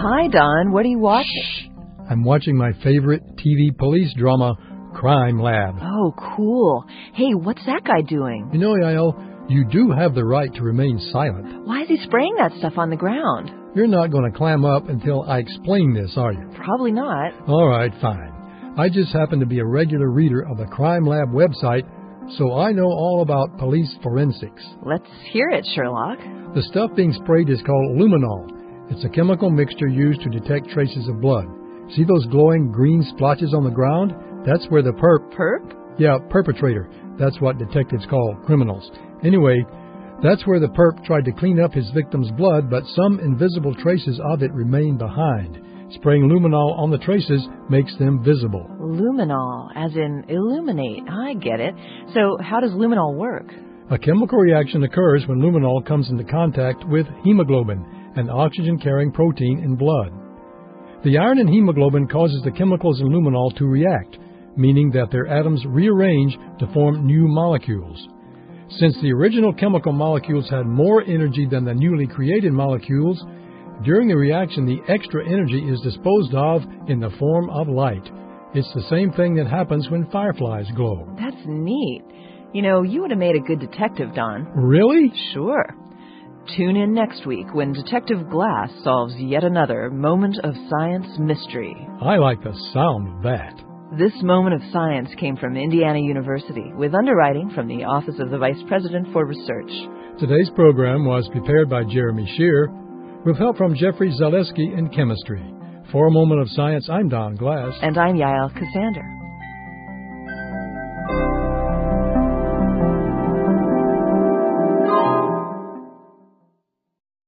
Hi, Don. What are you watching? Shh. I'm watching my favorite TV police drama, Crime Lab. Oh, cool. Hey, what's that guy doing? You know, Yael, you do have the right to remain silent. Why is he spraying that stuff on the ground? You're not going to clam up until I explain this, are you? Probably not. All right, fine. I just happen to be a regular reader of the Crime Lab website, so I know all about police forensics. Let's hear it, Sherlock. The stuff being sprayed is called luminol. It's a chemical mixture used to detect traces of blood. See those glowing green splotches on the ground? That's where the Perp? Yeah, perpetrator. That's what detectives call criminals. Anyway, that's where the perp tried to clean up his victim's blood, but some invisible traces of it remain behind. Spraying luminol on the traces makes them visible. Luminol, as in illuminate. I get it. So how does luminol work? A chemical reaction occurs when luminol comes into contact with hemoglobin, an oxygen-carrying protein in blood. The iron in hemoglobin causes the chemicals in luminol to react, meaning that their atoms rearrange to form new molecules. Since the original chemical molecules had more energy than the newly created molecules, during the reaction the extra energy is disposed of in the form of light. It's the same thing that happens when fireflies glow. That's neat. You know, you would have made a good detective, Don. Really? Sure. Tune in next week when Detective Glass solves yet another moment of science mystery. I like the sound of that. This moment of science came from Indiana University with underwriting from the Office of the Vice President for Research. Today's program was prepared by Jeremy Shear with help from Jeffrey Zaleski in chemistry. For A Moment of Science, I'm Don Glass. And I'm Yael Cassander.